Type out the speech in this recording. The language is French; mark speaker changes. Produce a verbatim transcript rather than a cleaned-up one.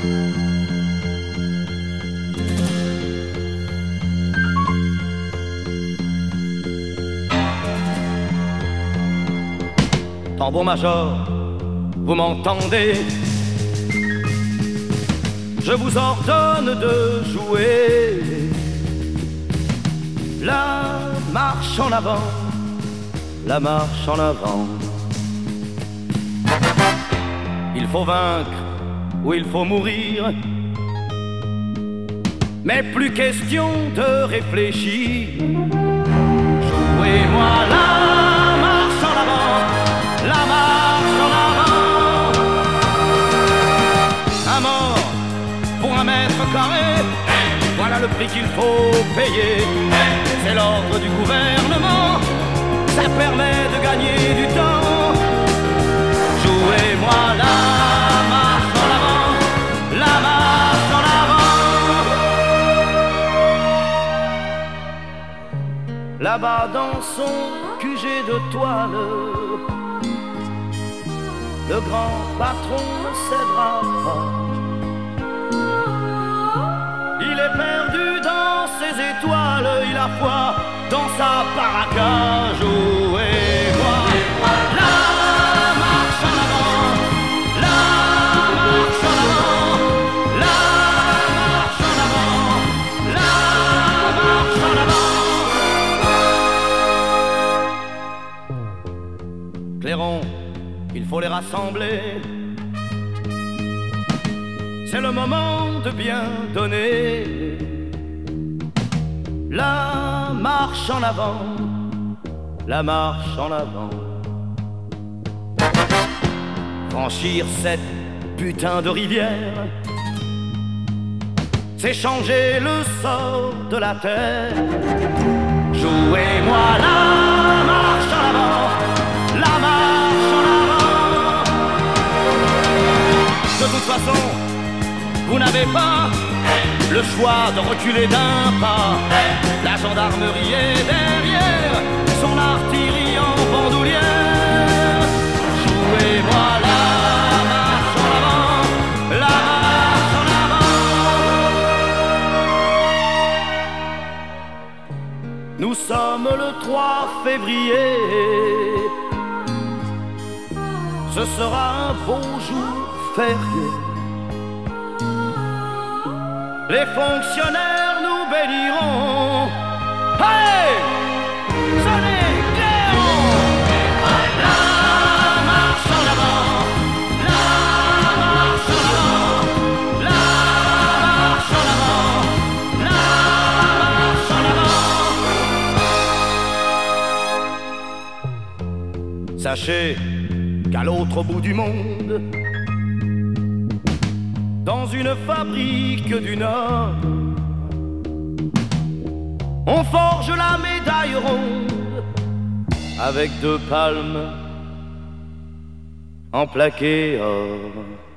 Speaker 1: Tambour major, vous m'entendez? Je vous ordonne de jouer la marche en avant, la marche en avant. Il faut vaincre ou il faut mourir, mais plus question de réfléchir. Jouez-moi la marche en avant, la marche en avant. Un mort pour un mètre carré, voilà le prix qu'il faut payer. C'est l'ordre du gouvernement, ça permet de gagner du temps. Jouez-moi la marche en avant, la marche en avant. Là-bas dans son Q G de toile, le grand patron ne cédera pas. Il est perdu dans ses étoiles, il a foi dans sa paraca. Jouez-moi la marche en avant, la marche en avant, la marche en avant, la marche en avant. Clairon, il faut les rassembler. C'est le moment de bien donner. La marche en avant, la marche en avant. Franchir cette putain de rivière, c'est changer le sort de la terre. Jouez-moi la marche en avant, la marche en avant. De toute façon, vous n'avez pas le choix de reculer d'un pas. La gendarmerie est derrière, son artillerie en bandoulière. Jouez-moi la marche en avant, la marche en avant. Nous sommes le trois février, ce sera un beau jour férié. Les fonctionnaires nous béniront. Hey! Sonnez, clairon! La marche en avant, la marche en avant, la marche en avant, la marche en avant. Sachez qu'à l'autre bout du monde, dans une fabrique du Nord, on forge la médaille ronde avec deux palmes en plaqué or.